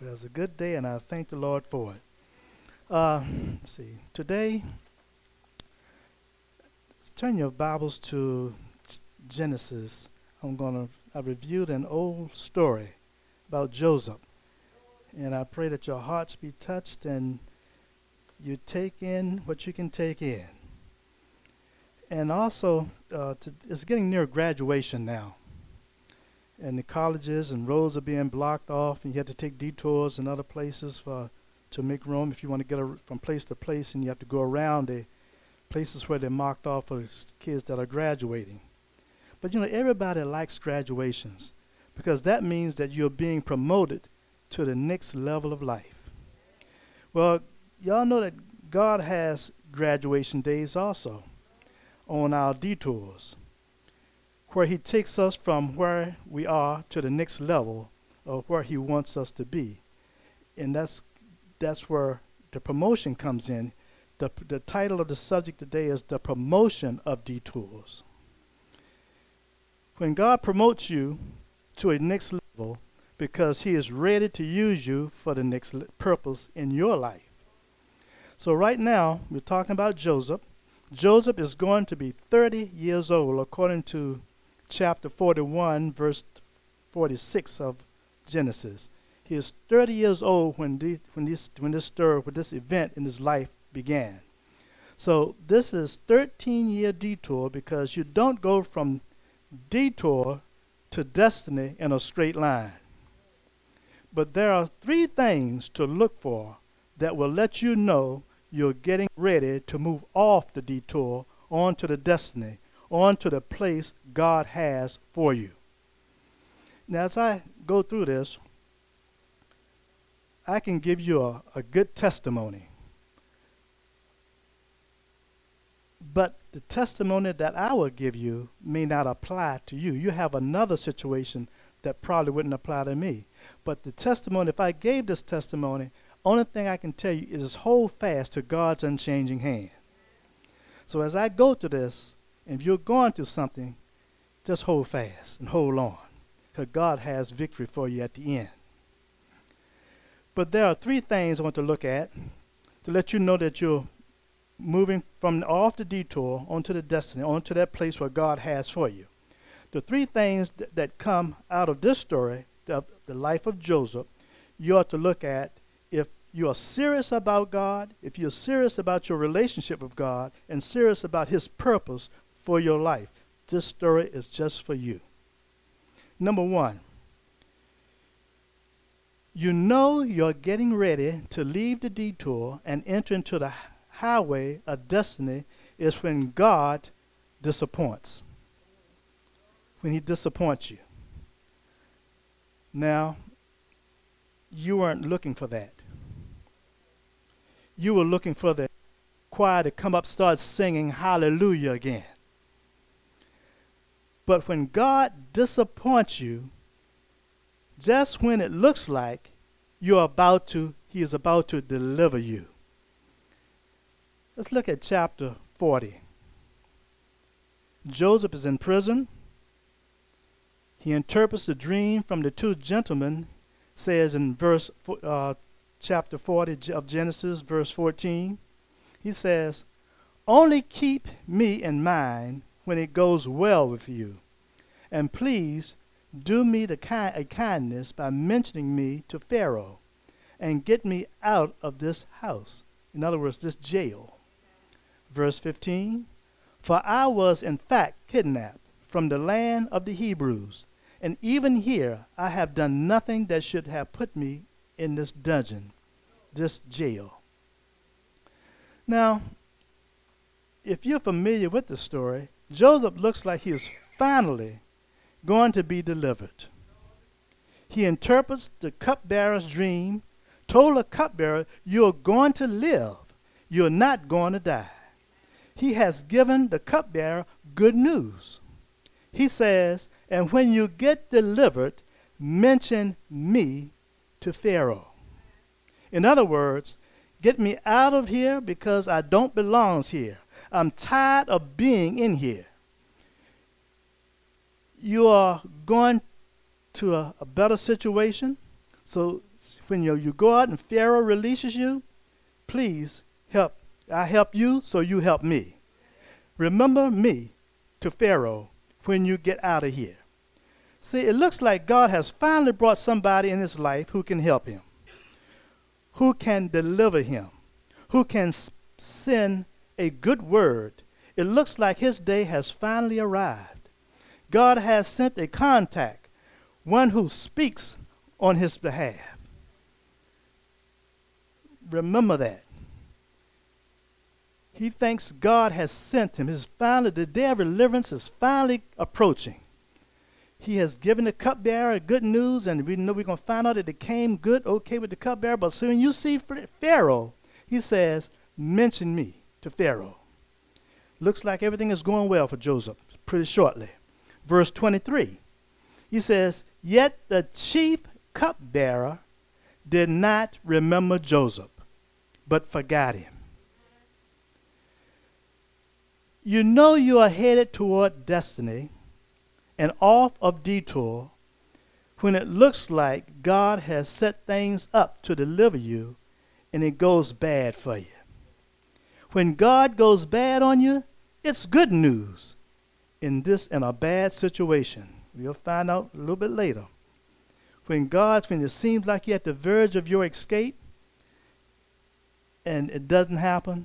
Well, it's a good day, and I thank the Lord for it. Let's see. Today, turn your Bibles to Genesis. I reviewed an old story about Joseph, and I pray that your hearts be touched and you take in what you can take in. And also, it's getting near graduation now, and the colleges and roads are being blocked off, and you have to take detours and other places to make room if you want to get from place to place, and you have to go around the places where they're marked off for kids that are graduating. But everybody likes graduations because that means that you're being promoted to the next level of life. Well, y'all know that God has graduation days also on our detours, where he takes us from where we are to the next level of where he wants us to be. And that's where the promotion comes in. The title of the subject today is The Promotion of Detours. When God promotes you to a next level because he is ready to use you for the next purpose in your life. So right now, we're talking about Joseph. Joseph is going to be 30 years old according to chapter 41, verse 46 of Genesis. He is 30 years old when this event in his life began. So this is 13-year detour because you don't go from detour to destiny in a straight line. But there are three things to look for that will let you know you're getting ready to move off the detour onto the destiny, onto the place God has for you. Now, as I go through this, I can give you a good testimony. But the testimony that I will give you may not apply to you. You have another situation that probably wouldn't apply to me. But the testimony, if I gave this testimony, only thing I can tell you is hold fast to God's unchanging hand. So as I go to this, if you're going through something, just hold fast and hold on, because God has victory for you at the end. But there are three things I want to look at to let you know that you're moving from off the detour onto the destiny, onto that place where God has for you. The three things that come out of this story, the life of Joseph, you ought to look at if you are serious about God, if you're serious about your relationship with God, and serious about his purpose for your life. This story is just for you. Number one, you know you're getting ready to leave the detour and enter into the highway of destiny is when God disappoints. When he disappoints you. Now, you weren't looking for that. You were looking for the choir to come up, start singing hallelujah again. But when God disappoints you, just when it looks like he is about to deliver you. Let's look at chapter 40. Joseph is in prison. He interprets the dream from the two gentlemen, says in chapter 40 of Genesis, verse 14. He says, "Only keep me in mind when it goes well with you, and please do me a kindness by mentioning me to Pharaoh, and get me out of this house." In other words, this jail. Verse 15, "For I was in fact kidnapped from the land of the Hebrews, and even here I have done nothing that should have put me in this dungeon, this jail." Now, if you're familiar with the story, Joseph looks like he is finally going to be delivered. He interprets the cupbearer's dream, told the cupbearer, "You're going to live. You're not going to die." He has given the cupbearer good news. He says, "And when you get delivered, mention me to Pharaoh." In other words, get me out of here because I don't belong here. I'm tired of being in here. You are going to a better situation, so when you go out and Pharaoh releases you, please help. I help you, so you help me. Remember me to Pharaoh when you get out of here. See, it looks like God has finally brought somebody in his life who can help him, who can deliver him, who can send a good word. It looks like his day has finally arrived. God has sent a contact, one who speaks on his behalf. Remember that. He thinks God has sent him. The day of deliverance is finally approaching. He has given the cupbearer good news, and we know we're going to find out that it came good, okay with the cupbearer. But soon you see Pharaoh, he says, mention me to Pharaoh. Looks like everything is going well for Joseph pretty shortly. Verse 23, he says, yet the chief cupbearer did not remember Joseph, but forgot him. You know you are headed toward destiny and off of detour when it looks like God has set things up to deliver you and it goes bad for you. When God goes bad on you, it's good news in a bad situation. We'll find out a little bit later. When it seems like you're at the verge of your escape and it doesn't happen,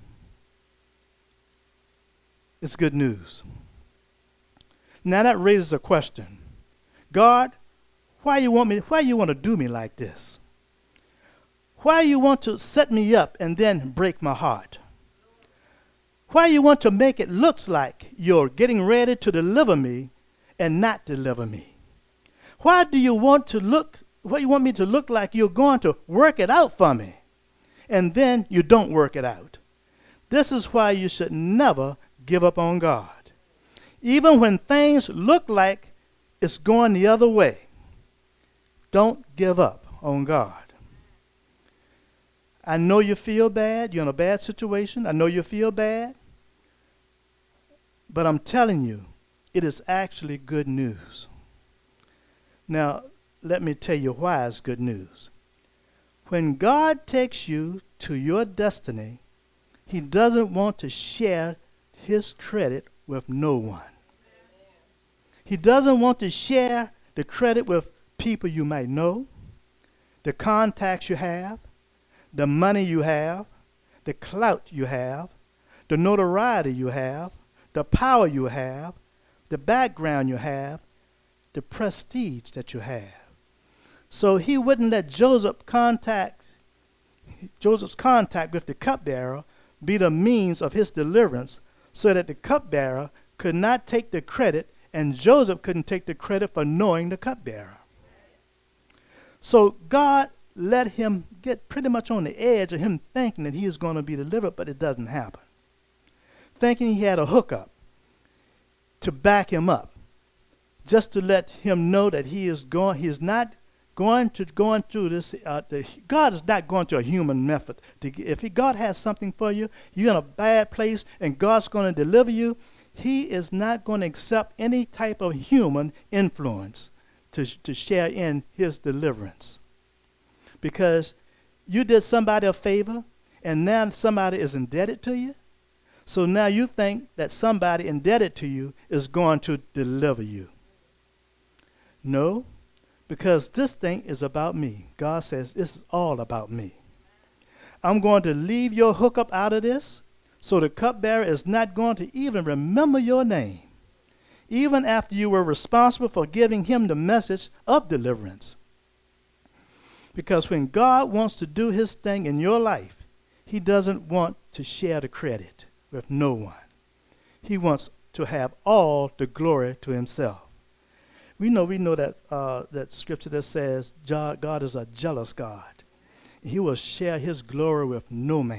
it's good news. Now that raises a question. God, why you want to do me like this? Why you want to set me up and then break my heart? Why you want to make it look like you're getting ready to deliver me and not deliver me? Why you want me to look like you're going to work it out for me and then you don't work it out? This is why you should never give up on God. Even when things look like it's going the other way, don't give up on God. I know you feel bad. You're in a bad situation. I know you feel bad. But I'm telling you, it is actually good news. Now, let me tell you why it's good news. When God takes you to your destiny, he doesn't want to share his credit with no one. He doesn't want to share the credit with people you might know, the contacts you have, the money you have, the clout you have, the notoriety you have, the power you have, the background you have, the prestige that you have. So he wouldn't let Joseph's contact with the cupbearer be the means of his deliverance, so that the cupbearer could not take the credit and Joseph couldn't take the credit for knowing the cupbearer. So God let him get pretty much on the edge of him thinking that he is going to be delivered, but it doesn't happen. Thinking he had a hookup to back him up, just to let him know that he is not going through this. God is not going through a human method. If God has something for you, you're in a bad place, and God's going to deliver you, he is not going to accept any type of human influence to share in his deliverance. Because you did somebody a favor, and now somebody is indebted to you. So now you think that somebody indebted to you is going to deliver you. No, because this thing is about me. God says this is all about me. I'm going to leave your hookup out of this, so the cupbearer is not going to even remember your name, even after you were responsible for giving him the message of deliverance. Because when God wants to do his thing in your life, he doesn't want to share the credit with no one. He wants to have all the glory to himself. We know that scripture that says God is a jealous God. He will share his glory with no man.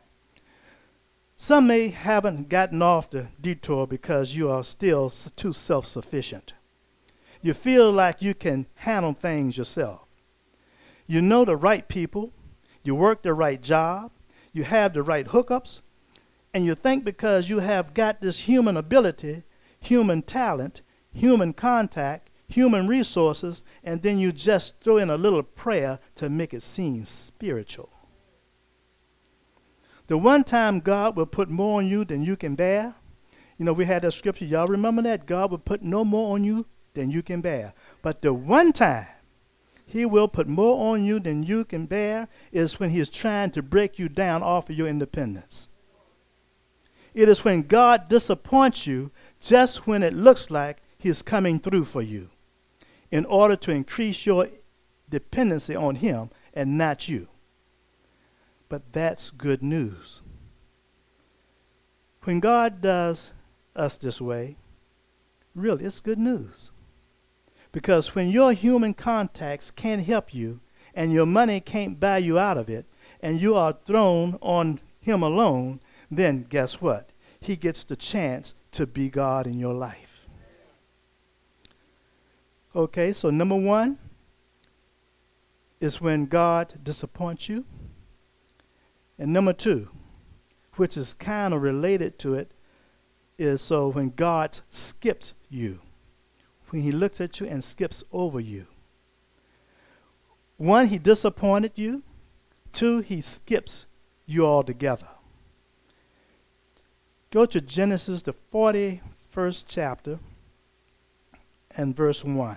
Some may haven't gotten off the detour because you are still too self-sufficient. You feel like you can handle things yourself. You know the right people, you work the right job, you have the right hookups, and you think because you have got this human ability, human talent, human contact, human resources, and then you just throw in a little prayer to make it seem spiritual. The one time God will put more on you than you can bear. You know, we had that scripture. Y'all remember that? God will put no more on you than you can bear. But the one time he will put more on you than you can bear is when he is trying to break you down off of your independence. It is when God disappoints you just when it looks like he's coming through for you in order to increase your dependency on him and not you. But that's good news. When God does us this way, really, it's good news. Because when your human contacts can't help you and your money can't buy you out of it and you are thrown on him alone, then guess what? He gets the chance to be God in your life. Okay, so number one is when God disappoints you. And number two, which is kind of related to it, is so when God skips you. When he looks at you and skips over you. One, he disappointed you. Two, he skips you altogether. Go to Genesis, the 41st chapter, and verse 1.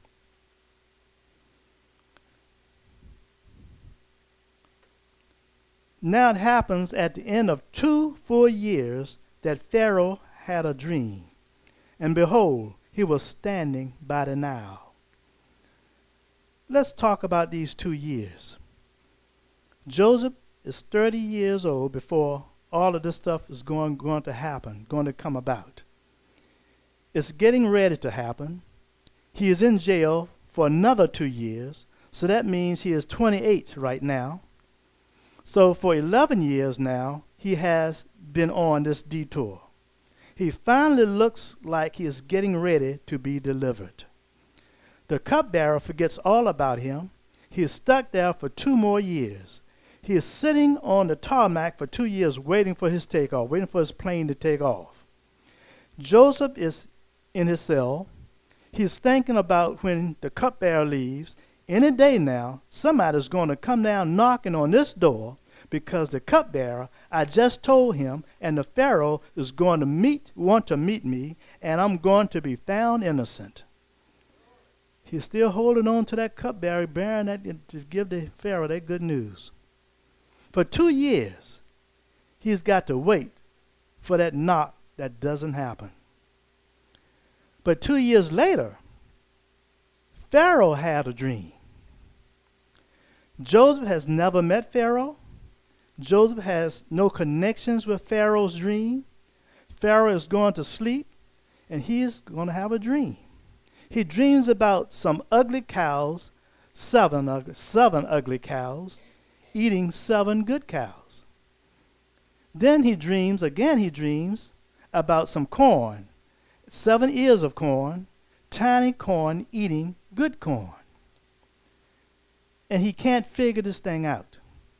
Now it happens at the end of 2 full years that Pharaoh had a dream, and behold, he was standing by the Nile. Let's talk about these 2 years. Joseph is 30 years old before all of this stuff is going to happen, going to come about. It's getting ready to happen. He is in jail for another 2 years, so that means he is 28 right now. So for 11 years now, he has been on this detour. He finally looks like he is getting ready to be delivered. The cupbearer forgets all about him. He is stuck there for 2 more years. He is sitting on the tarmac for 2 years waiting for his takeoff, waiting for his plane to take off. Joseph is in his cell. He's thinking about when the cupbearer leaves. Any day now, somebody's going to come down knocking on this door because the cupbearer, I just told him, and the Pharaoh is going to want to meet me, and I'm going to be found innocent. He's still holding on to that cupbearer, bearing that to give the Pharaoh that good news. For 2 years, he's got to wait for that knock that doesn't happen. But 2 years later, Pharaoh had a dream. Joseph has never met Pharaoh. Joseph has no connections with Pharaoh's dream. Pharaoh is going to sleep, and he is going to have a dream. He dreams about some ugly cows, seven ugly cows, eating 7 good cows. Then he dreams about some corn, 7 ears of corn, tiny corn eating good corn. And he can't figure this thing out.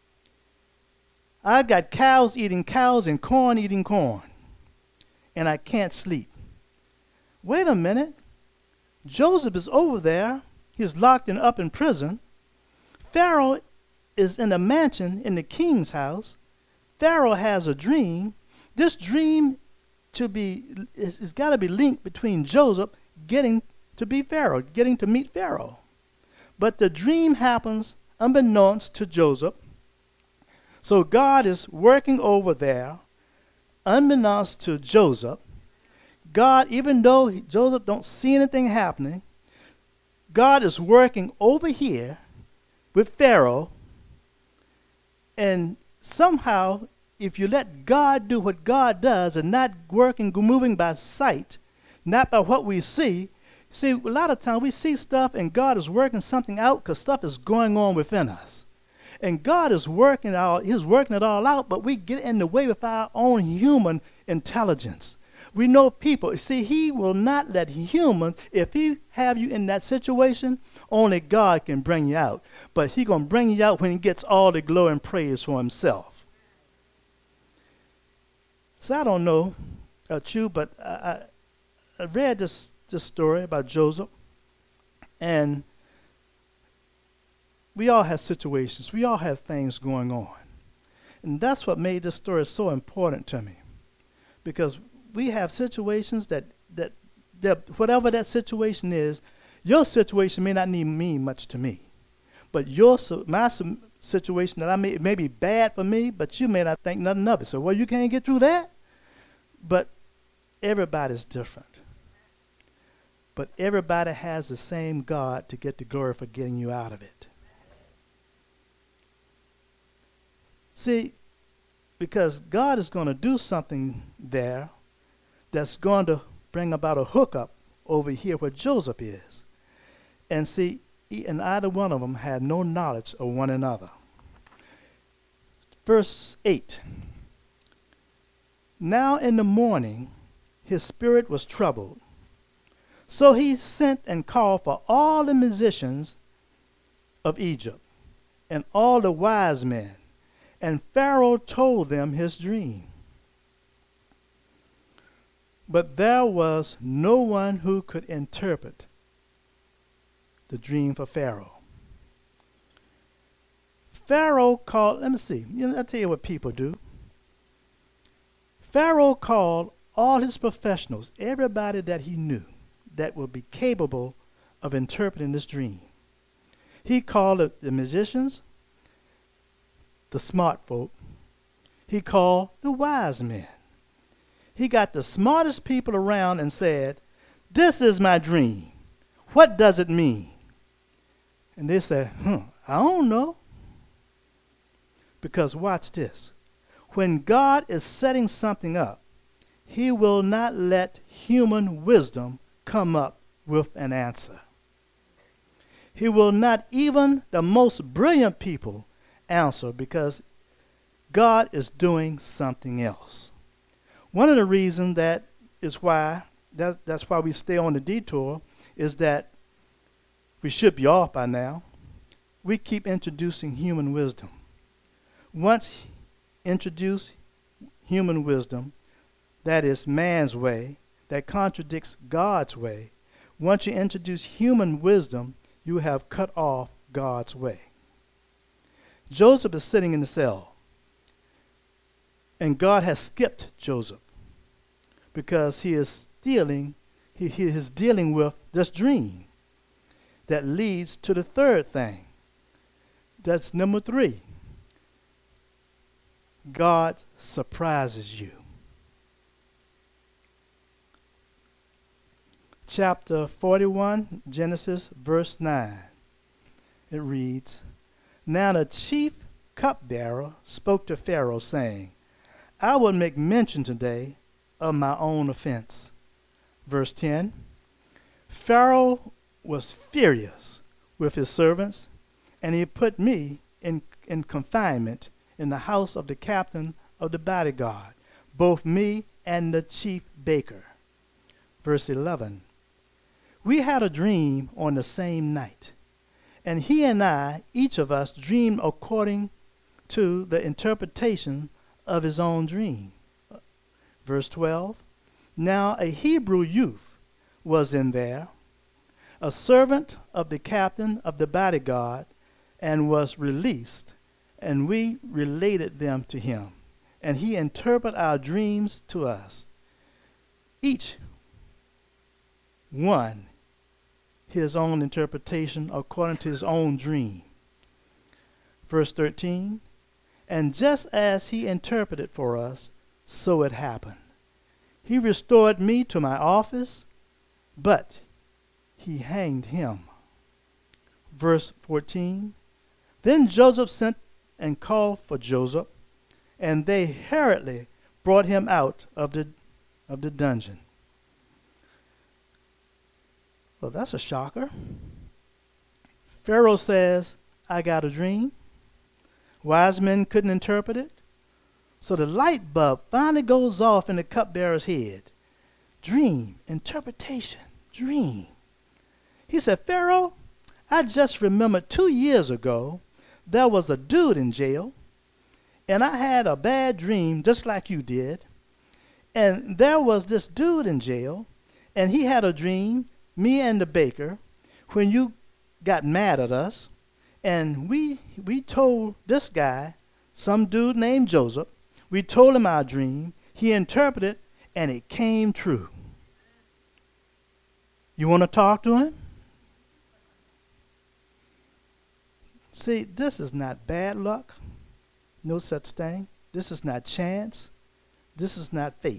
I got cows eating cows and corn eating corn, and I can't sleep. Wait a minute. Joseph is over there. He's locked up in prison. Pharaoh is in a mansion in the king's house. Pharaoh has a dream. This dream it's got to be linked between Joseph getting to be Pharaoh, getting to meet Pharaoh. But the dream happens unbeknownst to Joseph. So God is working over there, unbeknownst to Joseph. God, even though Joseph don't see anything happening, God is working over here with Pharaoh. And somehow, if you let God do what God does and not moving by sight, not by what we see, a lot of times we see stuff and God is working something out because stuff is going on within us. And God is working it all out, but we get in the way with our own human intelligence. We know people. He will not let humans, if he have you in that situation, only God can bring you out. But he's going to bring you out when he gets all the glory and praise for himself. So I don't know about you, but I read this story about Joseph. And we all have situations. We all have things going on. And that's what made this story so important to me. Because we have situations that whatever that situation is, your situation may not need mean much to me. But my situation that it may be bad for me, but you may not think nothing of it. So, well, you can't get through that? But everybody's different. But everybody has the same God to get the glory for getting you out of it. See, because God is going to do something there that's going to bring about a hookup over here where Joseph is. And see, and either one of them had no knowledge of one another. Verse 8. Now in the morning, his spirit was troubled. So he sent and called for all the musicians of Egypt and all the wise men. And Pharaoh told them his dream. But there was no one who could interpret the dream for Pharaoh. Pharaoh called, let me see, I'll tell you what people do. Pharaoh called all his professionals, everybody that he knew that would be capable of interpreting this dream. He called the musicians, the smart folk. He called the wise men. He got the smartest people around and said, "This is my dream. What does it mean?" And they said, I don't know. Because watch this. When God is setting something up, he will not let human wisdom come up with an answer. He will not even the most brilliant people answer, because God is doing something else. One of the reasons that's why we stay on the detour is that we should be off by now. We keep introducing human wisdom. Once introduce human wisdom, that is man's way, that contradicts God's way. Once you introduce human wisdom, you have cut off God's way. Joseph is sitting in the cell, and God has skipped Joseph because he is dealing with this dream that leads to the third thing. That's number 3. God surprises you. Chapter 41, Genesis, verse 9. It reads, Now the chief cupbearer spoke to Pharaoh, saying, I will make mention today of my own offense. Verse 10. Pharaoh was furious with his servants, and he put me in confinement in the house of the captain of the bodyguard, both me and the chief baker. Verse 11. We had a dream on the same night, and he and I, each of us, dreamed according to the interpretation of his own dream. Verse 12. Now a Hebrew youth was in there, a servant of the captain of the bodyguard, and was released, and we related them to him, and he interpreted our dreams to us, each one his own interpretation according to his own dream. Verse 13. And just as he interpreted for us, so it happened. He restored me to my office, but he hanged him. Verse 14. Then Joseph sent and called for Joseph, and they hurriedly brought him out of the dungeon. Well, that's a shocker. Pharaoh says, I got a dream. Wise men couldn't interpret it. So the light bulb finally goes off in the cupbearer's head. Dream, interpretation, dream. He said, Pharaoh, I just remembered 2 years ago there was a dude in jail, and I had a bad dream just like you did. And there was this dude in jail, and he had a dream, me and the baker. when you got mad at us, and we told this guy, some dude named Joseph, we told him our dream, he interpreted, and it came true. You want to talk to him? See, this is not bad luck. No such thing. This is not chance. This is not fate.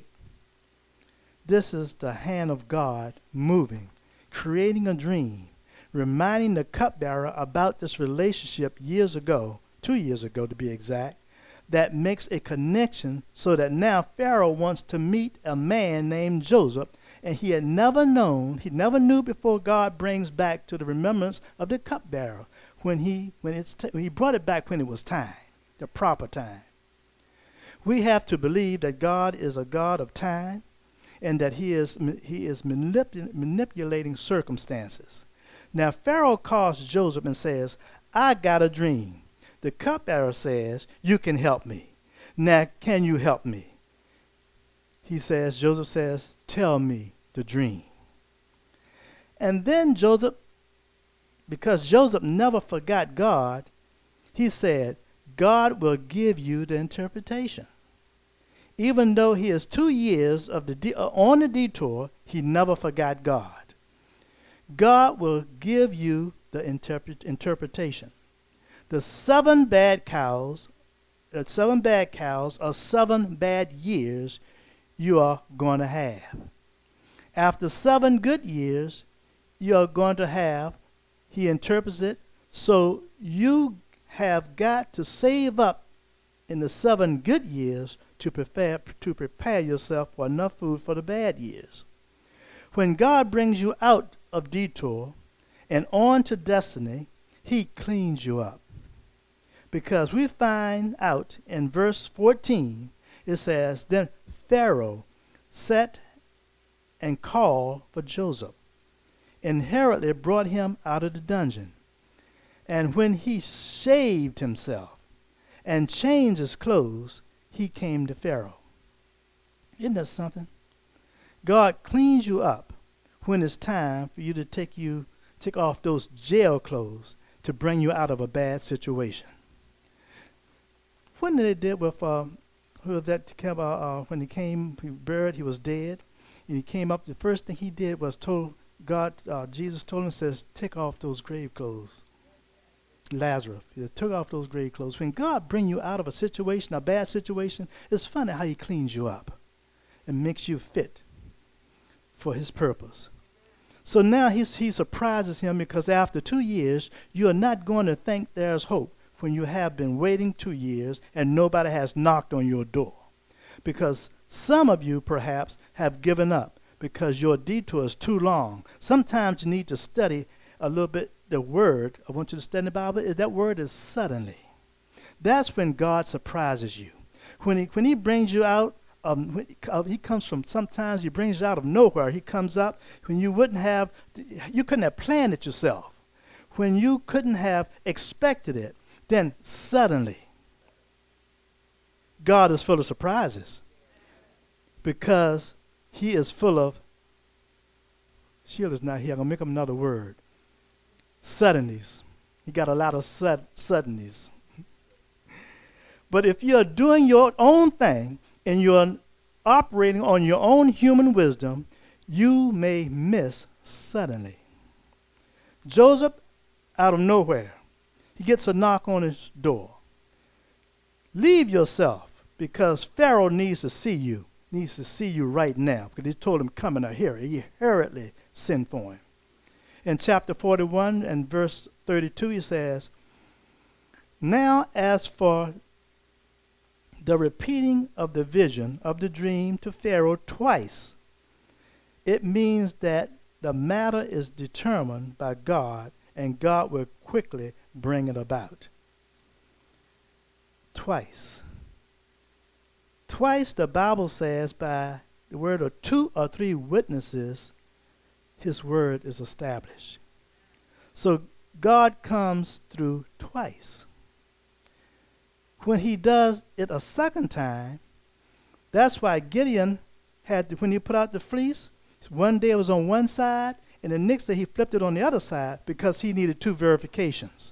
This is the hand of God moving, creating a dream, reminding the cupbearer about this relationship years ago, 2 years ago to be exact, that makes a connection so that now Pharaoh wants to meet a man named Joseph, and he never knew before God brings back to the remembrance of the cupbearer when he brought it back when it was time, the proper time. We have to believe that God is a God of time and that he is manipulating circumstances. Now Pharaoh calls Joseph and says, I got a dream. The cupbearer says, you can help me. Now, can you help me? Joseph says, tell me the dream. And then Joseph, because Joseph never forgot God, he said, God will give you the interpretation. Even though he is 2 years on the detour, he never forgot God. God will give you the interpretation. The 7 bad cows are 7 bad years you are going to have. After 7 good years, you are going to have, he interprets it, so you have got to save up in the 7 good years to prepare yourself for enough food for the bad years. When God brings you out of detour and on to destiny, he cleans you up. Because we find out in verse 14, it says, then Pharaoh sat and called for Joseph, and hurriedly brought him out of the dungeon. And when he shaved himself and changed his clothes, he came to Pharaoh. Isn't that something? God cleans you up when it's time for you to take off those jail clothes to bring you out of a bad situation. When they did with when he came, he buried, he was dead, and he came up. The first thing he did was Jesus told him, says, take off those grave clothes. Lazarus, he took off those grave clothes. When God brings you out of a situation, a bad situation, it's funny how he cleans you up and makes you fit for his purpose. So now he surprises him, because after 2 years, you are not going to think there's hope when you have been waiting 2 years and nobody has knocked on your door. Because some of you perhaps have given up because your detour is too long. Sometimes you need to study a little bit the word. I want you to study the Bible. That word is suddenly. That's when God surprises you. When he brings you out, he comes from, sometimes he brings you out of nowhere. He comes up when you couldn't have planned it yourself. When you couldn't have expected it, then suddenly, God is full of surprises, because he is full of, Sheila's not here, I'm going to make up another word, suddenlies. He got a lot of suddenlies. But if you're doing your own thing and you're operating on your own human wisdom, you may miss suddenly. Joseph, out of nowhere, he gets a knock on his door. Leave yourself, because Pharaoh needs to see you right now, because he told him, come in a hurry. He hurriedly sent for him. In chapter 41 and verse 32, he says, now as for the repeating of the vision of the dream to Pharaoh twice, it means that the matter is determined by God, and God will quickly bring it about. Twice. Twice the Bible says, by the word of 2 or 3 witnesses, his word is established. So God comes through twice. When he does it a second time, that's why Gideon when he put out the fleece, one day it was on one side, And the next day he flipped it on the other side because he needed 2 verifications.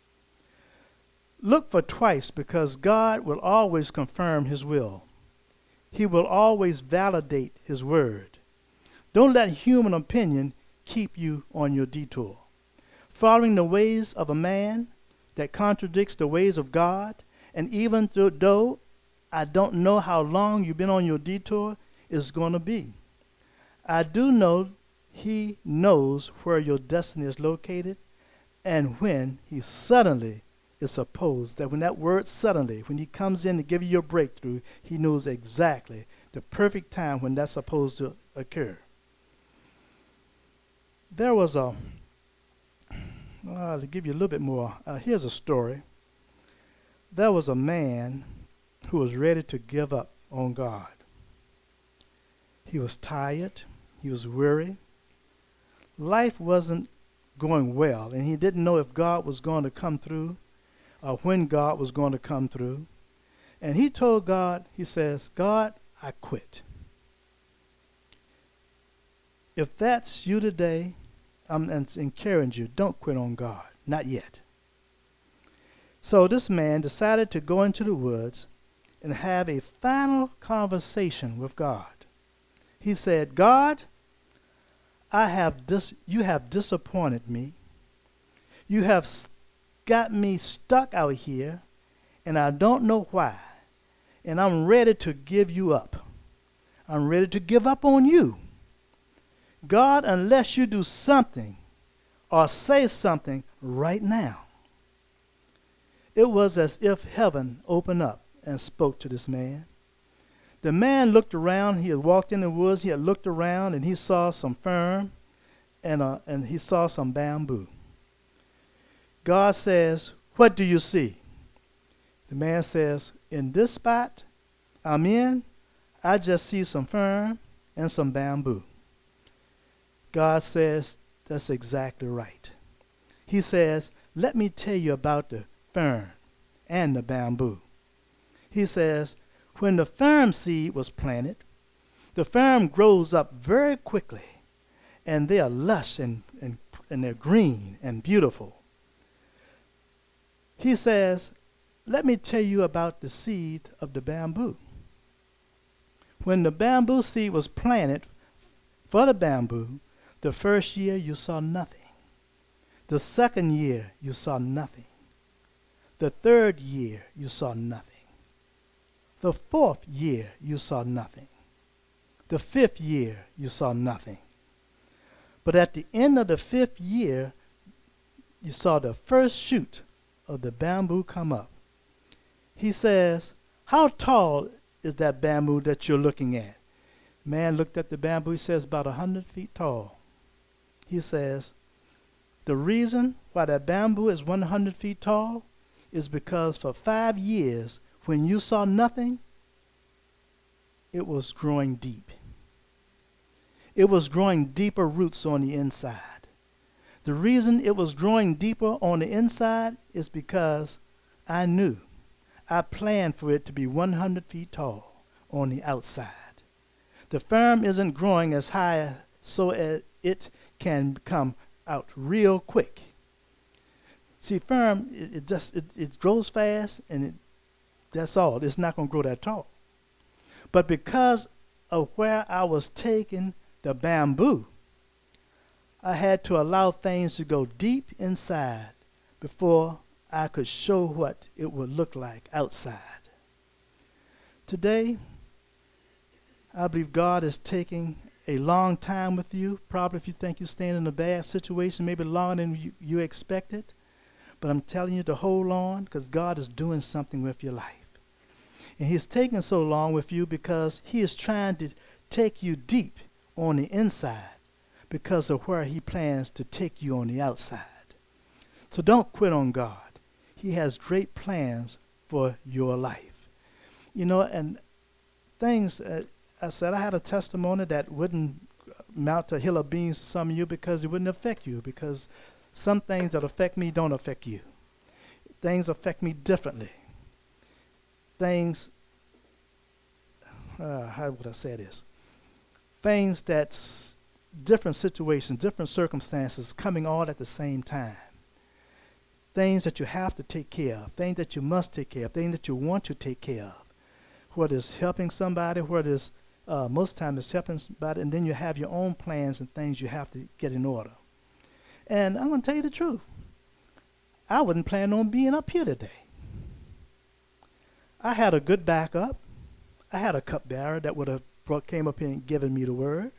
Look for twice because God will always confirm his will. He will always validate his word. Don't let human opinion keep you on your detour. Following the ways of a man that contradicts the ways of God, and even though I don't know how long you've been on your detour, is going to be. I do know he knows where your destiny is located, and when he suddenly is supposed, that when that word suddenly, when he comes in to give you your breakthrough, he knows exactly the perfect time when that's supposed to occur. There was to give you a little bit more, here's a story. There was a man who was ready to give up on God. He was tired. He was weary. Life wasn't going well, and he didn't know if God was going to come through or when God was going to come through. And he told God, he says, God, I quit. If that's you today, I'm encouraging you, don't quit on God. Not yet. So this man decided to go into the woods and have a final conversation with God. He said, God, you have disappointed me. You have got me stuck out here, and I don't know why. And I'm ready to give you up. I'm ready to give up on you. God, unless you do something or say something right now. It was as if heaven opened up and spoke to this man. The man looked around. He had walked in the woods. He had looked around, and he saw some fern and he saw some bamboo. God says, what do you see? The man says, in this spot I'm in, I just see some fern and some bamboo. God says, that's exactly right. He says, let me tell you about the fern and the bamboo. He says, when the fern seed was planted, the fern grows up very quickly, and they are lush and they're green and beautiful. He says, let me tell you about the seed of the bamboo. When the bamboo seed was planted for the bamboo, the first year you saw nothing. The second year you saw nothing. The third year you saw nothing. The fourth year you saw nothing. The fifth year you saw nothing. But at the end of the fifth year, you saw the first shoot of the bamboo come up. He says, how tall is that bamboo that you're looking at? Man looked at the bamboo. He says, about 100 feet tall. He says, the reason why that bamboo is 100 feet tall is because for 5 years, when you saw nothing, it was growing deep. It was growing deeper roots on the inside. The reason it was growing deeper on the inside is because I knew. I planned for it to be 100 feet tall on the outside. The fern isn't growing as high so it can come out real quick. See, fern, it grows fast, and that's all. It's not going to grow that tall. But because of where I was taking the bamboo, I had to allow things to go deep inside before I could show what it would look like outside. Today, I believe God is taking a long time with you. Probably if you think you're staying in a bad situation, maybe longer than you expected. But I'm telling you to hold on, because God is doing something with your life. And he's taking so long with you because he is trying to take you deep on the inside because of where he plans to take you on the outside. So don't quit on God. He has great plans for your life. You know, and things, I said I had a testimony that wouldn't mount to a hill of beans to some of you because it wouldn't affect you, because some things that affect me don't affect you. Things affect me differently. Things, how would I say this? Things that's different situations, different circumstances coming all at the same time. Things that you have to take care of, things that you must take care of, things that you want to take care of. Whether it's helping somebody, whether it's most times it's helping somebody, and then you have your own plans and things you have to get in order. And I'm going to tell you the truth. I wasn't planning on being up here today. I had a good backup. I had a cupbearer that would have came up here and given me the word.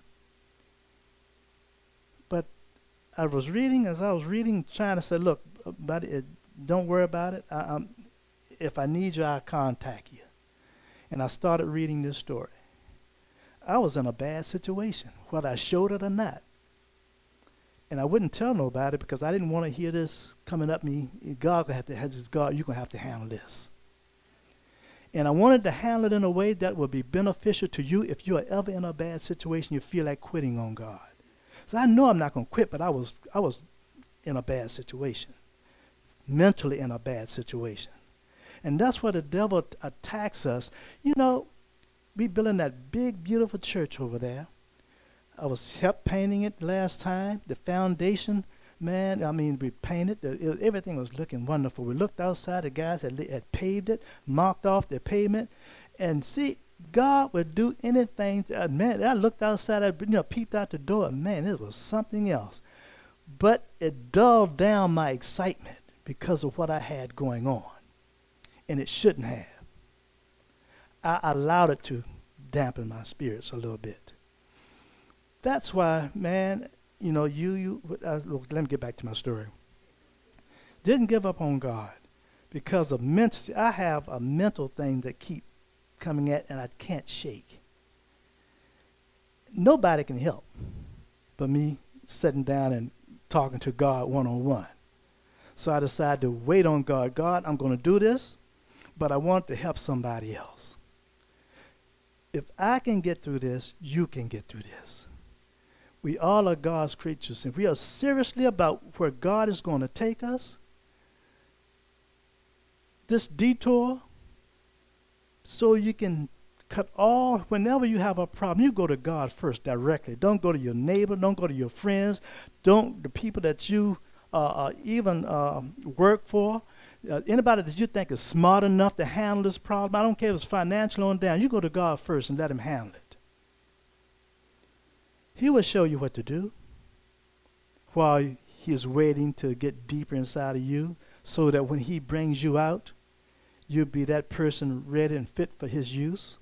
But I was reading, as I was reading, trying to say, look, buddy, don't worry about it. If I need you, I'll contact you. And I started reading this story. I was in a bad situation, whether I showed it or not. And I wouldn't tell nobody because I didn't want to hear this coming up me. God you're going to have to handle this. And I wanted to handle it in a way that would be beneficial to you if you are ever in a bad situation, you feel like quitting on God. So I know I'm not going to quit, but I was in a bad situation, mentally in a bad situation. And that's where the devil attacks us. You know, we building that big, beautiful church over there. I was help painting it last time. The foundation, man, I mean, we painted. Everything was looking wonderful. We looked outside. The guys had paved it, marked off the pavement. And see, God would do anything. Man, I looked outside. I peeped out the door. And man, it was something else. But it dulled down my excitement because of what I had going on. And it shouldn't have. I allowed it to dampen my spirits a little bit. That's why, man, let me get back to my story. Didn't give up on God because of mental. I have a mental thing that keep coming at and I can't shake. Nobody can help but me sitting down and talking to God one-on-one. So I decided to wait on God. God, I'm going to do this, but I want to help somebody else. If I can get through this, you can get through this. We all are God's creatures. If we are seriously about where God is going to take us, this detour, so you can whenever you have a problem, you go to God first directly. Don't go to your neighbor. Don't go to your friends. The people that you even work for. Anybody that you think is smart enough to handle this problem, I don't care if it's financial on down, you go to God first and let him handle it. He will show you what to do while he is waiting to get deeper inside of you so that when he brings you out, you'll be that person ready and fit for his use.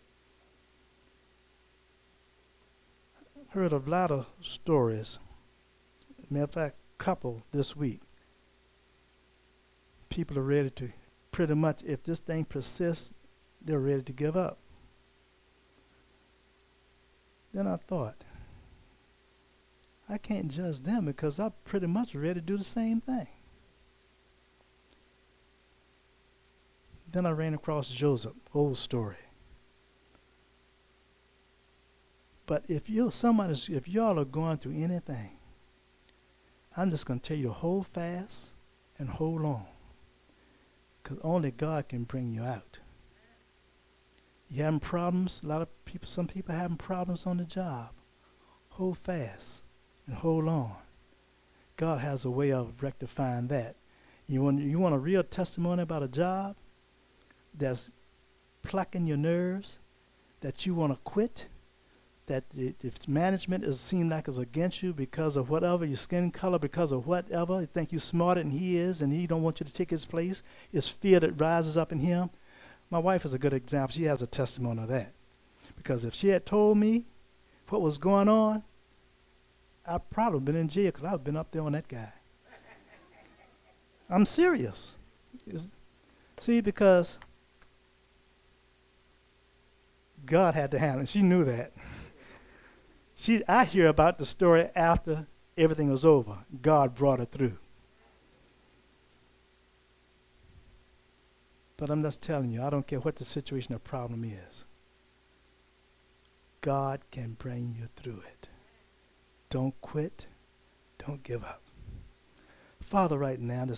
Heard a lot of stories. Matter of fact, couple this week. People are ready to, pretty much, if this thing persists, they're ready to give up. Then I thought, I can't judge them because I'm pretty much ready to do the same thing. Then I ran across Joseph, old story. But if y'all are going through anything, I'm just going to tell you to hold fast and hold on. Because only God can bring you out. You having problems? Some people having problems on the job. Hold fast and hold on. God has a way of rectifying that. You want a real testimony about a job that's plucking your nerves, that you want to quit, that if management seem like it's against you because of whatever, your skin color, because of whatever, you think you're smarter than he is and he don't want you to take his place, it's fear that rises up in him. My wife is a good example. She has a testimony of that. Because if she had told me what was going on, I'd probably been in jail because I've been up there on that guy. I'm serious. See, because God had to handle it. She knew that. I hear about the story after everything was over. God brought her through. But I'm just telling you, I don't care what the situation or problem is. God can bring you through it. Don't quit. Don't give up. Father, right now,